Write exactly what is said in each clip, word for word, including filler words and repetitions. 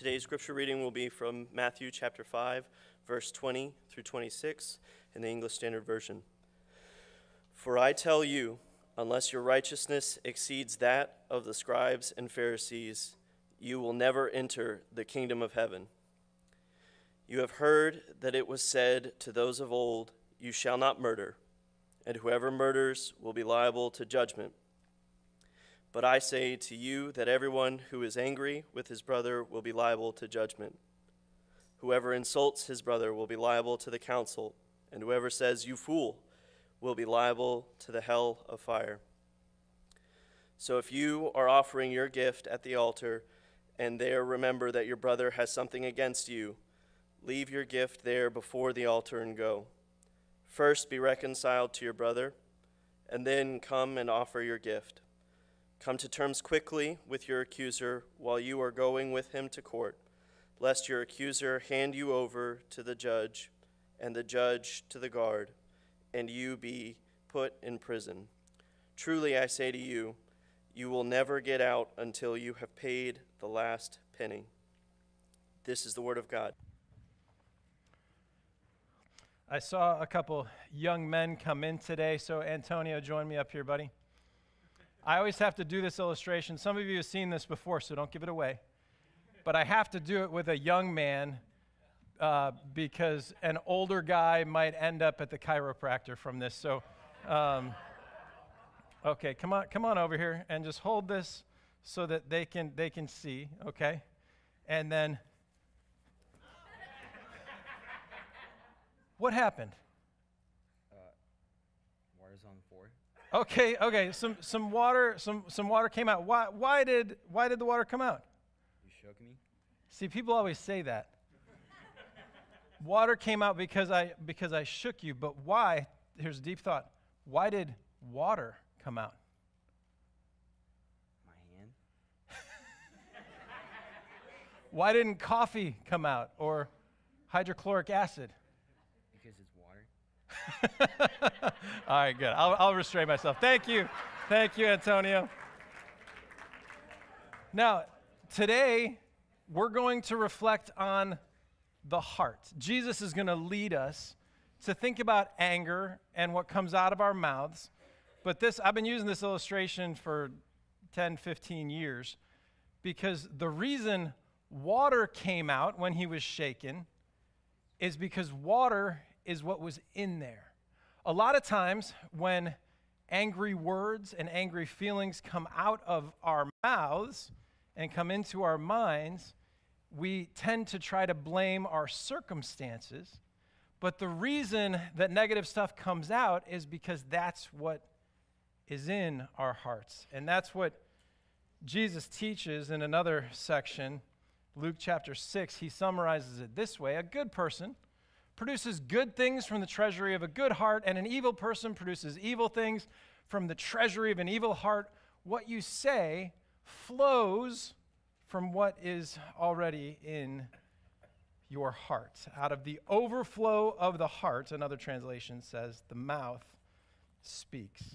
Today's scripture reading will be from Matthew chapter five, verse twenty through twenty-six in the English Standard Version. For I tell you, unless your righteousness exceeds that of the scribes and Pharisees, you will never enter the kingdom of heaven. You have heard that it was said to those of old, you shall not murder, and whoever murders will be liable to judgment. But I say to you that everyone who is angry with his brother will be liable to judgment. Whoever insults his brother will be liable to the council, and whoever says, you fool, will be liable to the hell of fire. So if you are offering your gift at the altar, and there remember that your brother has something against you, leave your gift there before the altar and go. First be reconciled to your brother, and then come and offer your gift. Come to terms quickly with your accuser while you are going with him to court, lest your accuser hand you over to the judge, and the judge to the guard, and you be put in prison. Truly I say to you, you will never get out until you have paid the last penny. This is the word of God. I saw a couple young men come in today, so Antonio, join me up here, buddy. I always have to do this illustration. Some of you have seen this before, so don't give it away. But I have to do it with a young man uh, because an older guy might end up at the chiropractor from this. So, um, okay, come on, come on over here and just hold this so that they can they can see. Okay, and then what happened? Uh, water's on the floor. Okay, okay. Some some water some some water came out. Why why did why did the water come out? You shook me. See, people always say that. Water came out because I because I shook you, but why? Here's a deep thought. Why did water come out? My hand. Why didn't coffee come out or hydrochloric acid? Because it's water. All right, good. I'll, I'll restrain myself. Thank you. Thank you, Antonio. Now, today, we're going to reflect on the heart. Jesus is going to lead us to think about anger and what comes out of our mouths. But this, I've been using this illustration for ten, fifteen years because the reason water came out when he was shaken is because water is what was in there. A lot of times when angry words and angry feelings come out of our mouths and come into our minds, we tend to try to blame our circumstances. But the reason that negative stuff comes out is because that's what is in our hearts. And that's what Jesus teaches in another section, Luke chapter six. He summarizes it this way: a good person produces good things from the treasury of a good heart, and an evil person produces evil things from the treasury of an evil heart. What you say flows from what is already in your heart. Out of the overflow of the heart, another translation says, the mouth speaks.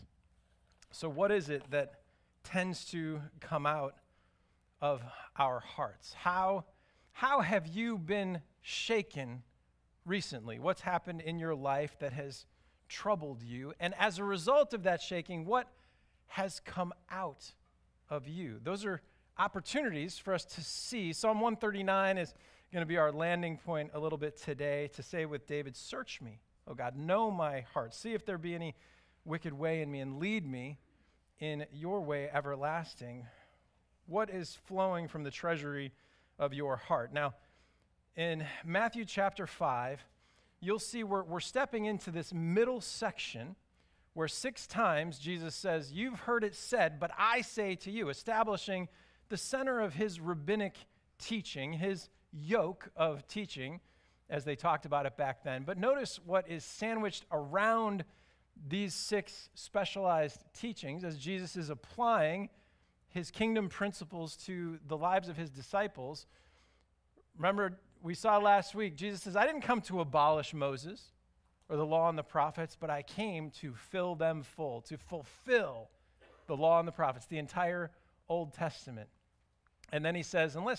So what is it that tends to come out of our hearts? How, how have you been shaken recently? What's happened in your life that has troubled you? And as a result of that shaking, what has come out of you? Those are opportunities for us to see. Psalm one thirty-nine is going to be our landing point a little bit today, to say with David, search me, oh God, know my heart. See if there be any wicked way in me, and lead me in your way everlasting. What is flowing from the treasury of your heart? Now, in Matthew chapter five, you'll see we're, we're stepping into this middle section where six times Jesus says, you've heard it said, but I say to you, establishing the center of his rabbinic teaching, his yoke of teaching, as they talked about it back then. But notice what is sandwiched around these six specialized teachings as Jesus is applying his kingdom principles to the lives of his disciples. Remember, we saw last week, Jesus says, I didn't come to abolish Moses or the law and the prophets, but I came to fill them full, to fulfill the law and the prophets, the entire Old Testament. And then he says, unless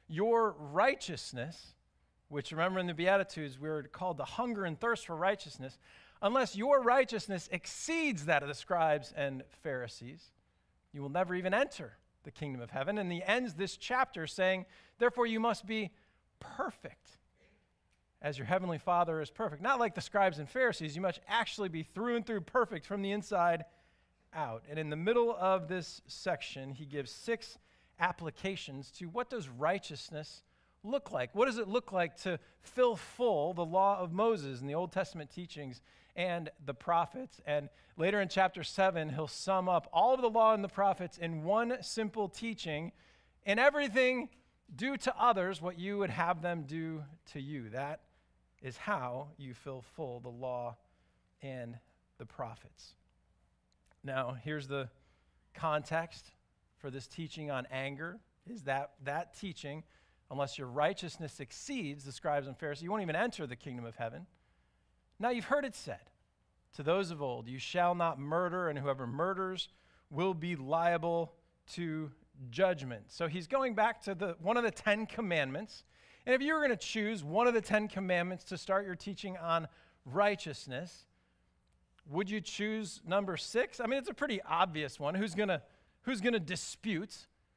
your righteousness, which remember in the Beatitudes, we were called to hunger and thirst for righteousness, unless your righteousness exceeds that of the scribes and Pharisees, you will never even enter the kingdom of heaven. And he ends this chapter saying, therefore you must be perfect as your heavenly Father is perfect. Not like the scribes and Pharisees, you must actually be through and through perfect from the inside out. And in the middle of this section, he gives six applications to what does righteousness look like? What does it look like to fill full the law of Moses and the Old Testament teachings and the prophets? And later in chapter seven, he'll sum up all of the law and the prophets in one simple teaching: in everything, do to others what you would have them do to you. That is how you fill full the law and the prophets. Now, here's the context for this teaching on anger, is that that teaching, unless your righteousness exceeds the scribes and Pharisees, you won't even enter the kingdom of heaven. Now, you've heard it said to those of old, you shall not murder, and whoever murders will be liable to judgment. So he's going back to the one of the Ten Commandments. And if you were going to choose one of the Ten Commandments to start your teaching on righteousness, would you choose number six? I mean, it's a pretty obvious one. Who's going to who's going to dispute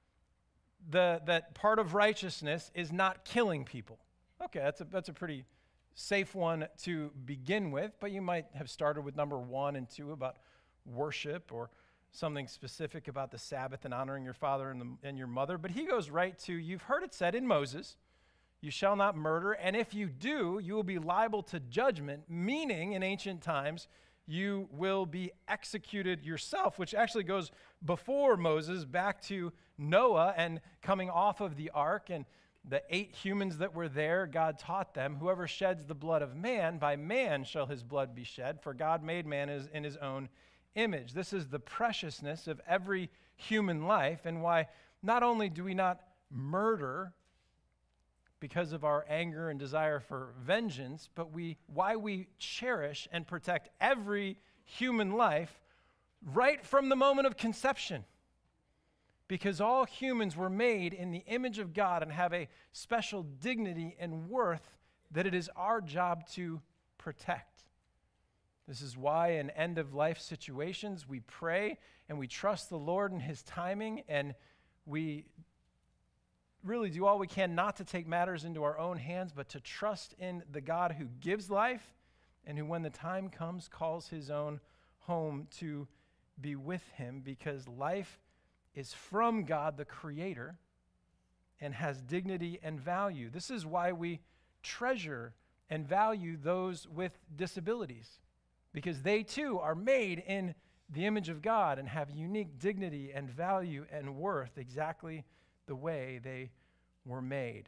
the that part of righteousness is not killing people? Okay, that's a that's a pretty safe one to begin with, but you might have started with number one and two about worship, or something specific about the Sabbath and honoring your father and, the, and your mother. But he goes right to, you've heard it said in Moses, you shall not murder, and if you do, you will be liable to judgment, meaning in ancient times, you will be executed yourself, which actually goes before Moses back to Noah and coming off of the ark, and the eight humans that were there, God taught them, whoever sheds the blood of man, by man shall his blood be shed, for God made man in his own image. This is the preciousness of every human life, and why not only do we not murder because of our anger and desire for vengeance, but we why we cherish and protect every human life right from the moment of conception. Because all humans were made in the image of God and have a special dignity and worth that it is our job to protect. This is why in end-of-life situations we pray and we trust the Lord in his timing, and we really do all we can not to take matters into our own hands, but to trust in the God who gives life and who, when the time comes, calls his own home to be with him, because life is from God, the Creator, and has dignity and value. This is why we treasure and value those with disabilities, because they too are made in the image of God and have unique dignity and value and worth exactly the way they were made.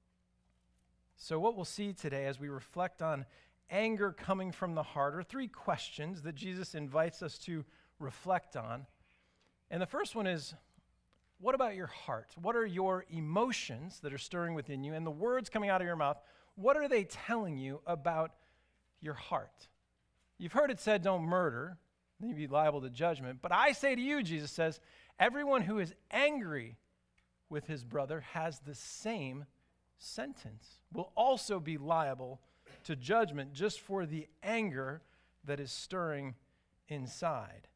So what we'll see today as we reflect on anger coming from the heart are three questions that Jesus invites us to reflect on. And the first one is, what about your heart? What are your emotions that are stirring within you? And the words coming out of your mouth, what are they telling you about your heart? You've heard it said, don't murder, then you'd be liable to judgment. But I say to you, Jesus says, everyone who is angry with his brother has the same sentence, will also be liable to judgment just for the anger that is stirring inside.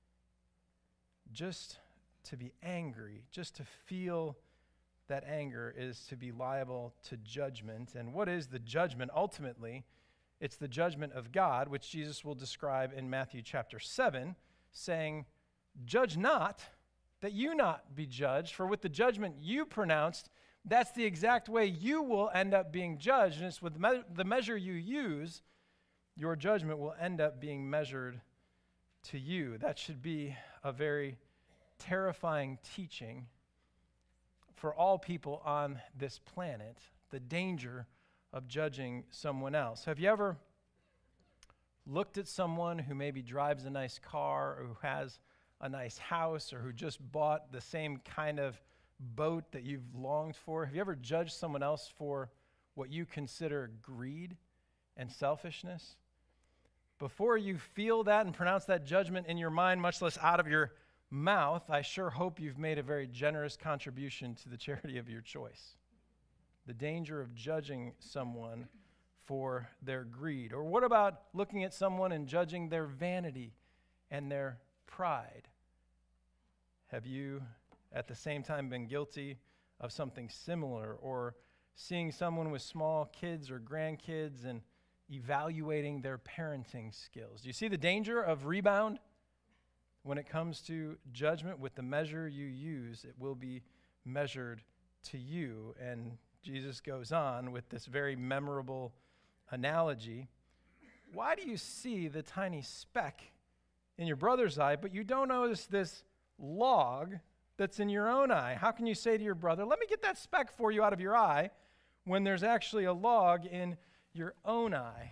Just to be angry, just to feel that anger is to be liable to judgment. And what is the judgment ultimately? It's the judgment of God, which Jesus will describe in Matthew chapter seven, saying, judge not, that you not be judged, for with the judgment you pronounced, that's the exact way you will end up being judged. And it's with me- the measure you use, your judgment will end up being measured to you. That should be a very terrifying teaching for all people on this planet, the danger of judging someone else. Have you ever looked at someone who maybe drives a nice car, or who has a nice house, or who just bought the same kind of boat that you've longed for? Have you ever judged someone else for what you consider greed and selfishness? Before you feel that and pronounce that judgment in your mind, much less out of your mouth, I sure hope you've made a very generous contribution to the charity of your choice. the danger of judging someone for their greed? Or what about looking at someone and judging their vanity and their pride? Have you at the same time been guilty of something similar, or seeing someone with small kids or grandkids and evaluating their parenting skills? Do you see the danger of rebound? When it comes to judgment, with the measure you use, it will be measured to you. And Jesus goes on with this very memorable analogy. Why do you see the tiny speck in your brother's eye, but you don't notice this log that's in your own eye? How can you say to your brother, let me get that speck for you out of your eye, when there's actually a log in your own eye?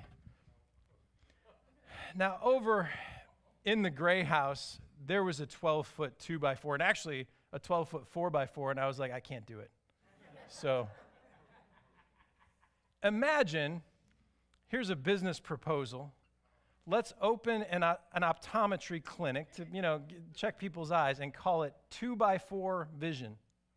Now, over in the Gray house, there was a twelve-foot two by four, and actually a twelve-foot four by four, and I was like, I can't do it. So imagine, here's a business proposal. Let's open an, uh, an optometry clinic to, you know, g- check people's eyes and call it two by four vision.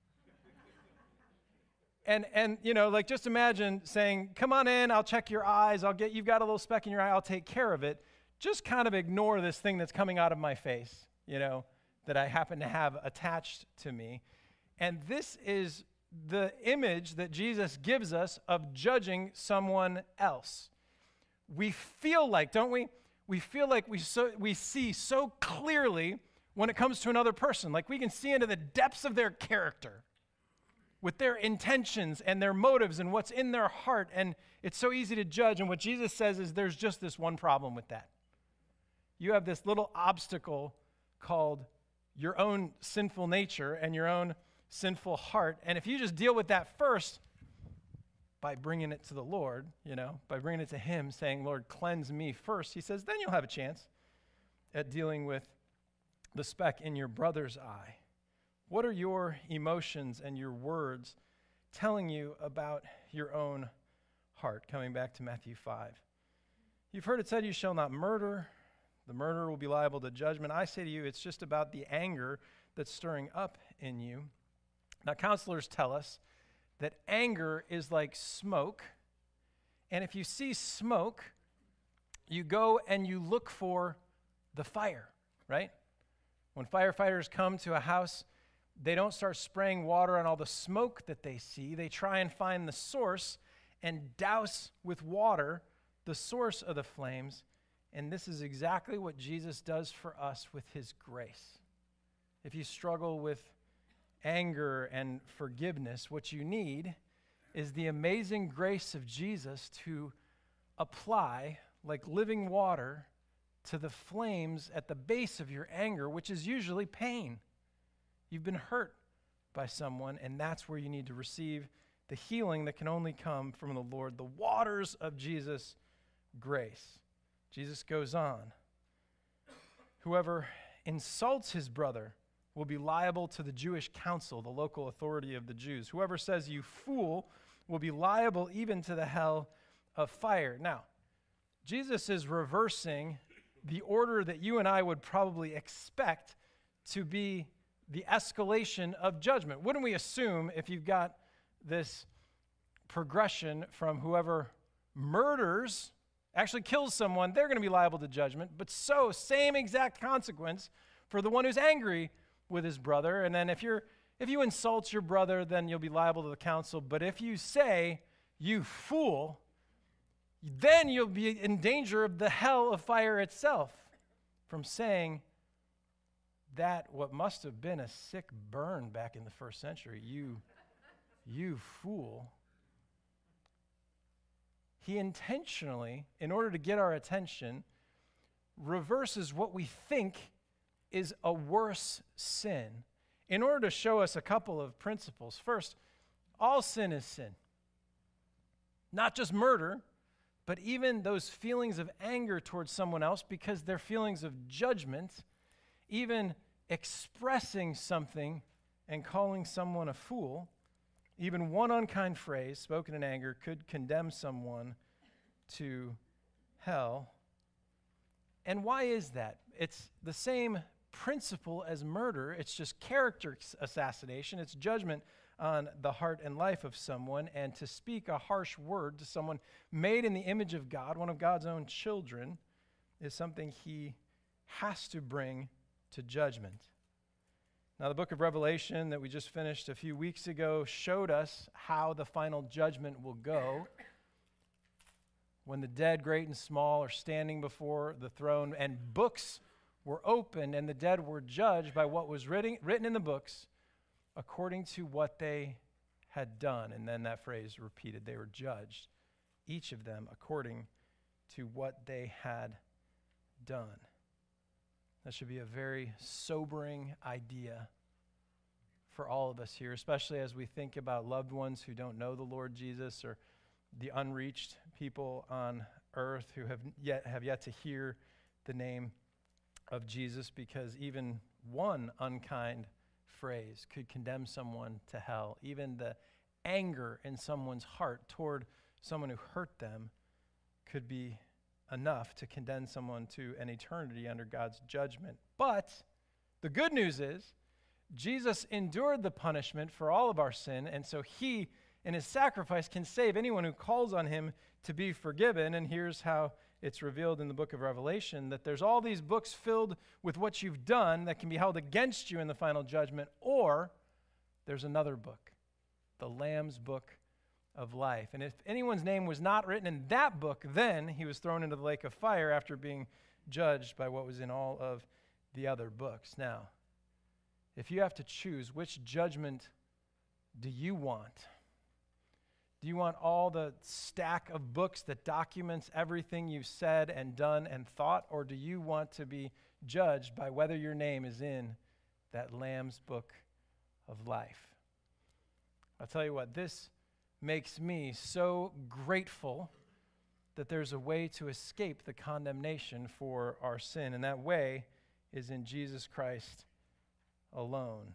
And, and you know, like, just imagine saying, come on in, I'll check your eyes, I'll get, you've got a little speck in your eye, I'll take care of it. Just kind of ignore this thing that's coming out of my face, you know, that I happen to have attached to me. And this is the image that Jesus gives us of judging someone else. We feel like, don't we? We feel like we so, we see so clearly when it comes to another person. Like, we can see into the depths of their character, with their intentions and their motives and what's in their heart. And it's so easy to judge. And what Jesus says is there's just this one problem with that. You have this little obstacle called your own sinful nature and your own sinful heart. And if you just deal with that first by bringing it to the Lord, you know, by bringing it to him, saying, Lord, cleanse me first, he says, then you'll have a chance at dealing with the speck in your brother's eye. What are your emotions and your words telling you about your own heart? Coming back to Matthew five. You've heard it said, you shall not murder. The murderer will be liable to judgment. I say to you, it's just about the anger that's stirring up in you. Now, counselors tell us that anger is like smoke. And if you see smoke, you go and you look for the fire, right? When firefighters come to a house, they don't start spraying water on all the smoke that they see. They try and find the source and douse with water the source of the flames. And this is exactly what Jesus does for us with his grace. If you struggle with anger and forgiveness, what you need is the amazing grace of Jesus to apply like living water to the flames at the base of your anger, which is usually pain. You've been hurt by someone, and that's where you need to receive the healing that can only come from the Lord, the waters of Jesus' grace. Jesus goes on. Whoever insults his brother will be liable to the Jewish council, the local authority of the Jews. Whoever says, you fool, will be liable even to the hell of fire. Now, Jesus is reversing the order that you and I would probably expect to be the escalation of judgment. Wouldn't we assume, if you've got this progression from whoever murders, actually kills someone, they're going to be liable to judgment, but so, same exact consequence for the one who's angry with his brother. And then if you're if you insult your brother, then you'll be liable to the council. But if you say, you fool, then you'll be in danger of the hell of fire itself from saying that what must have been a sick burn back in the first century. You, you fool. He intentionally, in order to get our attention, reverses what we think is a worse sin in order to show us a couple of principles. First, all sin is sin. Not just murder, but even those feelings of anger towards someone else because they're feelings of judgment, even expressing something and calling someone a fool, even one unkind phrase spoken in anger could condemn someone to hell. And why is that? It's the same principle as murder. It's just character assassination. It's judgment on the heart and life of someone, and to speak a harsh word to someone made in the image of God, one of God's own children, is something he has to bring to judgment. Now, the book of Revelation that we just finished a few weeks ago showed us how the final judgment will go when the dead, great and small, are standing before the throne, and books were opened, and the dead were judged by what was written, written in the books according to what they had done. And then that phrase repeated, they were judged, each of them according to what they had done. That should be a very sobering idea for all of us here, especially as we think about loved ones who don't know the Lord Jesus, or the unreached people on earth who have yet have yet to hear the name of Jesus, because even one unkind phrase could condemn someone to hell. Even the anger in someone's heart toward someone who hurt them could be enough to condemn someone to an eternity under God's judgment. But the good news is Jesus endured the punishment for all of our sin, and so he, in his sacrifice, can save anyone who calls on him to be forgiven. And here's how it's revealed in the book of Revelation, that there's all these books filled with what you've done that can be held against you in the final judgment, or there's another book, the Lamb's book of life. And if anyone's name was not written in that book, then he was thrown into the lake of fire after being judged by what was in all of the other books. Now, if you have to choose, which judgment do you want? Do you want all the stack of books that documents everything you've said and done and thought, or do you want to be judged by whether your name is in that Lamb's book of life? I'll tell you what, this makes me so grateful that there's a way to escape the condemnation for our sin, and that way is in Jesus Christ alone.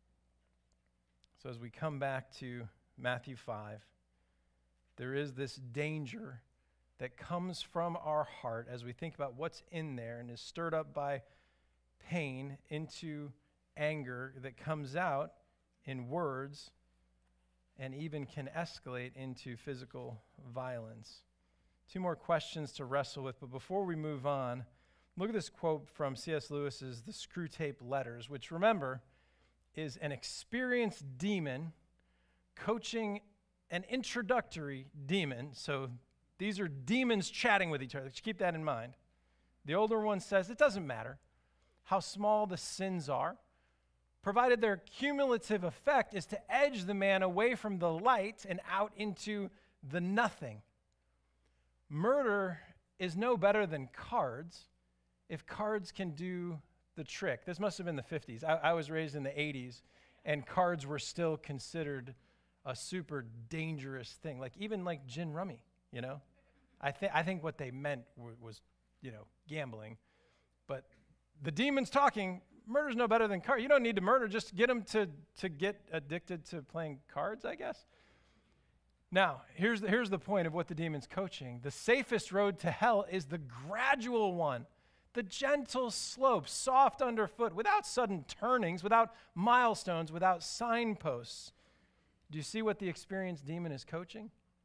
So as we come back to Matthew five, there is this danger that comes from our heart as we think about what's in there and is stirred up by pain into anger that comes out in words and even can escalate into physical violence. Two more questions to wrestle with, but before we move on, look at this quote from C S Lewis's The Screwtape Letters, which, remember, is an experienced demon coaching an introductory demon. So these are demons chatting with each other. Just keep that in mind. The older one says it doesn't matter how small the sins are, provided their cumulative effect is to edge the man away from the light and out into the nothing. Murder is no better than cards if cards can do the trick. This must have been the fifties. I, I was raised in the eighties, and cards were still considered a super dangerous thing. Like even like gin rummy, you know? I, th- I think what they meant w- was, you know, gambling. But the demon's talking, murder's no better than cards. You don't need to murder, just get them to, to get addicted to playing cards, I guess. Now, here's the, here's the point of what the demon's coaching. The safest road to hell is the gradual one, the gentle slope, soft underfoot, without sudden turnings, without milestones, without signposts. Do you see what the experienced demon is coaching?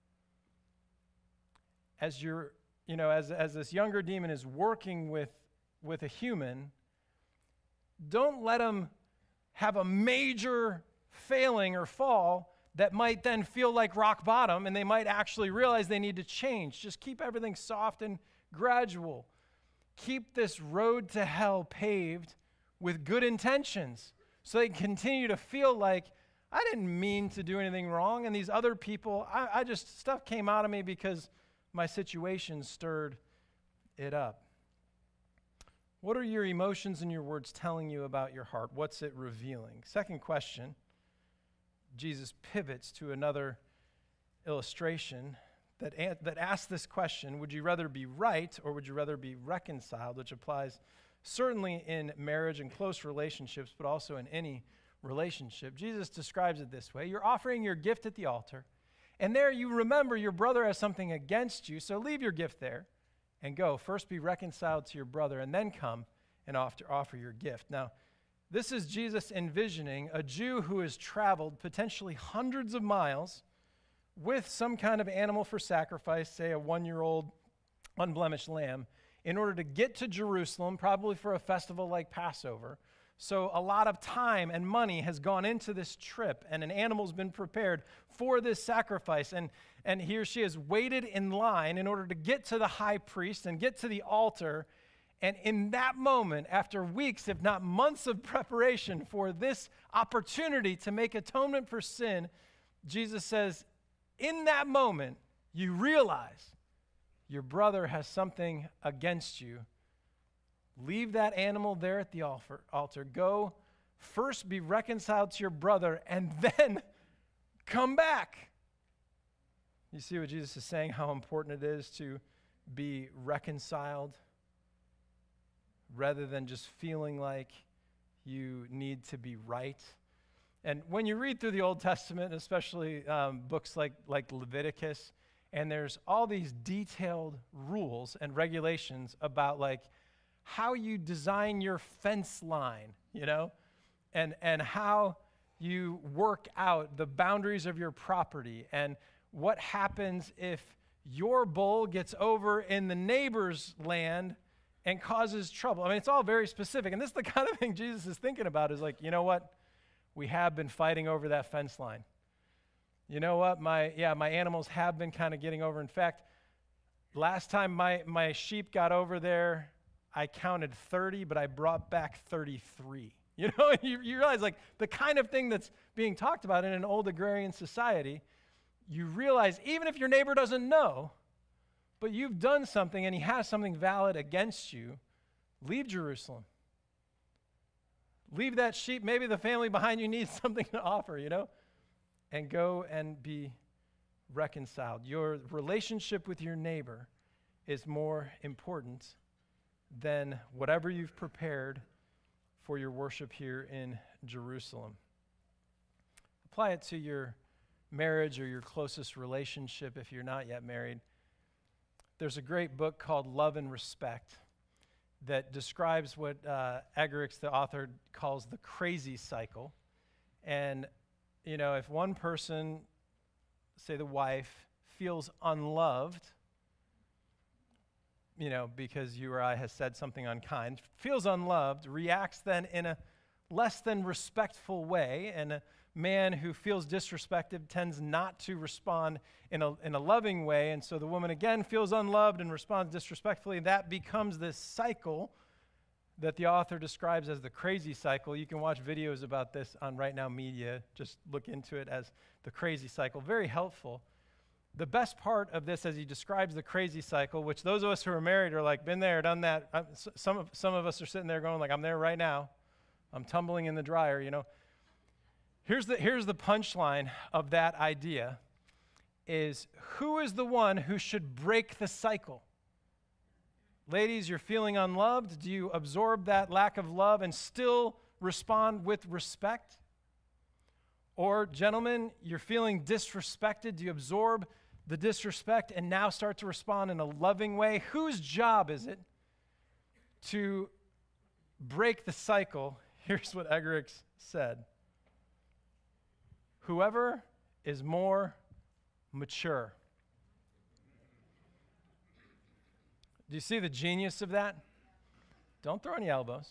As you're, you know, as, as this younger demon is working with, with a human, don't let him have a major failing or fall that might then feel like rock bottom, and they might actually realize they need to change. Just keep everything soft and gradual. Keep this road to hell paved with good intentions so they continue to feel like, I didn't mean to do anything wrong, and these other people, I, I just, stuff came out of me because my situation stirred it up. What are your emotions and your words telling you about your heart? What's it revealing? Second question, Jesus pivots to another illustration that, that asks this question: would you rather be right or would you rather be reconciled? Which applies certainly in marriage and close relationships, but also in any relationship. Jesus describes it this way: you're offering your gift at the altar, and there you remember your brother has something against you, so leave your gift there and go. First be reconciled to your brother, and then come and offer, offer your gift. Now, This is Jesus envisioning a Jew who has traveled potentially hundreds of miles with some kind of animal for sacrifice, say a one-year-old unblemished lamb, in order to get to Jerusalem, probably for a festival like Passover. So a lot of time and money has gone into this trip, and an animal's been prepared for this sacrifice. And, and he or she has waited in line in order to get to the high priest and get to the altar. And in that moment, after weeks, if not months of preparation for this opportunity to make atonement for sin, Jesus says, in that moment, you realize your brother has something against you. Leave that animal there at the altar. Go first be reconciled to your brother and then come back. You see what Jesus is saying, how important it is to be reconciled rather than just feeling like you need to be right. And when you read through the Old Testament, especially um, books like, like Leviticus, and there's all these detailed rules and regulations about like how you design your fence line, you know, and, and how you work out the boundaries of your property, and what happens if your bull gets over in the neighbor's land and causes trouble. I mean, it's all very specific. And this is the kind of thing Jesus is thinking about, is like, you know what? We have been fighting over that fence line. You know what? My, yeah, my animals have been kind of getting over. In fact, last time my, my sheep got over there, I counted thirty, but I brought back thirty-three. You know, you, you realize like the kind of thing that's being talked about in an old agrarian society, you realize even if your neighbor doesn't know, but you've done something and he has something valid against you, leave Jerusalem. Leave that sheep. Maybe the family behind you needs something to offer, you know, and go and be reconciled. Your relationship with your neighbor is more important than whatever you've prepared for your worship here in Jerusalem. Apply it to your marriage or your closest relationship if you're not yet married. There's a great book called Love and Respect that describes what uh, Eggerichs, the author, calls the crazy cycle. And, you know, if one person, say the wife, feels unloved, you know, because you or I has said something unkind, feels unloved, reacts then in a less than respectful way, and a man who feels disrespected tends not to respond in a, in a loving way, and so the woman again feels unloved and responds disrespectfully. That becomes this cycle that the author describes as the crazy cycle. You can watch videos about this on Right Now Media. Just look into it as the crazy cycle. Very helpful. The best part of this, as he describes the crazy cycle, which those of us who are married are like, been there, done that. I'm, some, of, some of us are sitting there going like, I'm there right now. I'm tumbling in the dryer, you know. Here's the, here's the punchline of that idea is, who is the one who should break the cycle? Ladies, you're feeling unloved. Do you absorb that lack of love and still respond with respect? Or gentlemen, you're feeling disrespected. Do you absorb the disrespect and now start to respond in a loving way? Whose job is it to break the cycle? Here's what Eggerichs said. Whoever is more mature. Do you see the genius of that? Don't throw any elbows.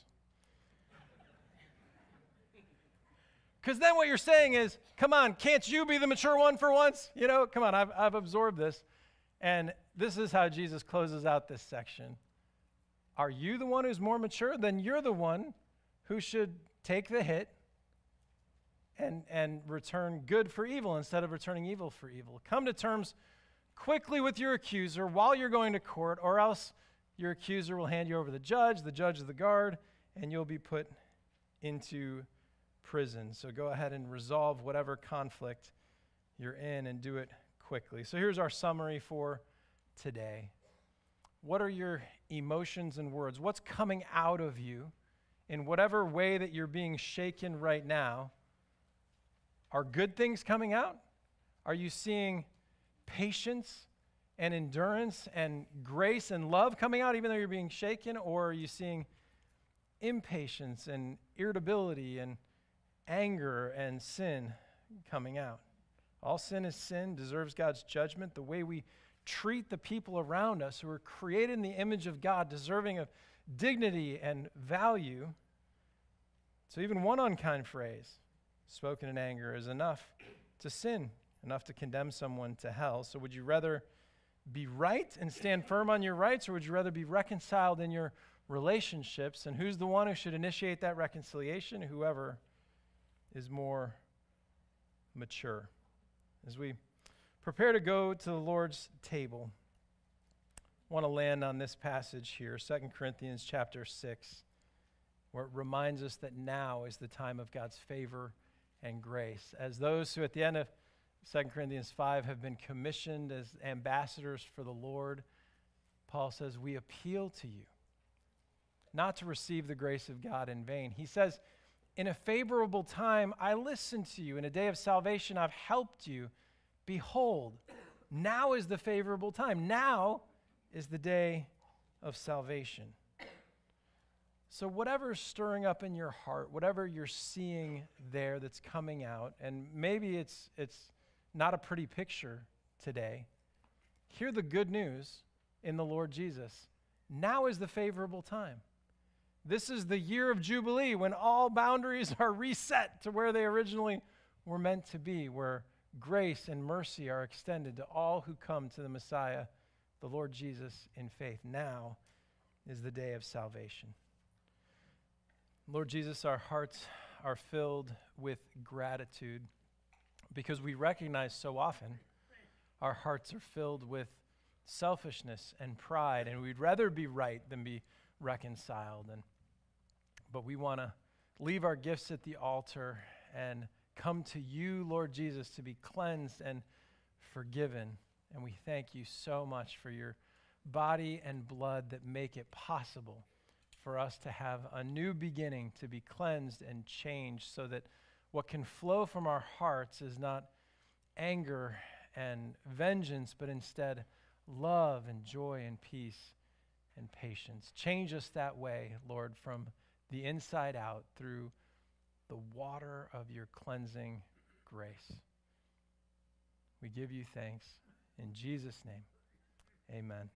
Because then what you're saying is, come on, can't you be the mature one for once? You know, come on, I've, I've absorbed this. And this is how Jesus closes out this section. Are you the one who's more mature? Then you're the one who should take the hit and, and return good for evil instead of returning evil for evil. Come to terms quickly with your accuser while you're going to court, or else your accuser will hand you over to the judge, the judge of the guard, and you'll be put into prison. So go ahead and resolve whatever conflict you're in and do it quickly. So here's our summary for today. What are your emotions and words? What's coming out of you in whatever way that you're being shaken right now? Are good things coming out? Are you seeing patience and endurance and grace and love coming out even though you're being shaken? Or are you seeing impatience and irritability and anger and sin coming out. All sin is sin, deserves God's judgment. The way we treat the people around us who are created in the image of God, deserving of dignity and value. So even one unkind phrase spoken in anger is enough to sin, enough to condemn someone to hell. So would you rather be right and stand firm on your rights, or would you rather be reconciled in your relationships? And who's the one who should initiate that reconciliation? Whoever is more mature. As we prepare to go to the Lord's table, I want to land on this passage here, Second Corinthians chapter six, where it reminds us that now is the time of God's favor and grace. As those who at the end of Second Corinthians five have been commissioned as ambassadors for the Lord, Paul says, we appeal to you not to receive the grace of God in vain. He says, in a favorable time, I listened to you. In a day of salvation, I've helped you. Behold, now is the favorable time. Now is the day of salvation. So whatever's stirring up in your heart, whatever you're seeing there that's coming out, and maybe it's it's not a pretty picture today, hear the good news in the Lord Jesus. Now is the favorable time. This is the year of Jubilee, when all boundaries are reset to where they originally were meant to be, where grace and mercy are extended to all who come to the Messiah, the Lord Jesus, in faith. Now is the day of salvation. Lord Jesus, our hearts are filled with gratitude because we recognize so often our hearts are filled with selfishness and pride, and we'd rather be right than be reconciled. And but we want to leave our gifts at the altar and come to you, Lord Jesus, to be cleansed and forgiven. And we thank you so much for your body and blood that make it possible for us to have a new beginning, to be cleansed and changed, so that what can flow from our hearts is not anger and vengeance, but instead love and joy and peace and patience. Change us that way, Lord, from the inside out through the water of your cleansing grace. We give you thanks. In Jesus' name, amen.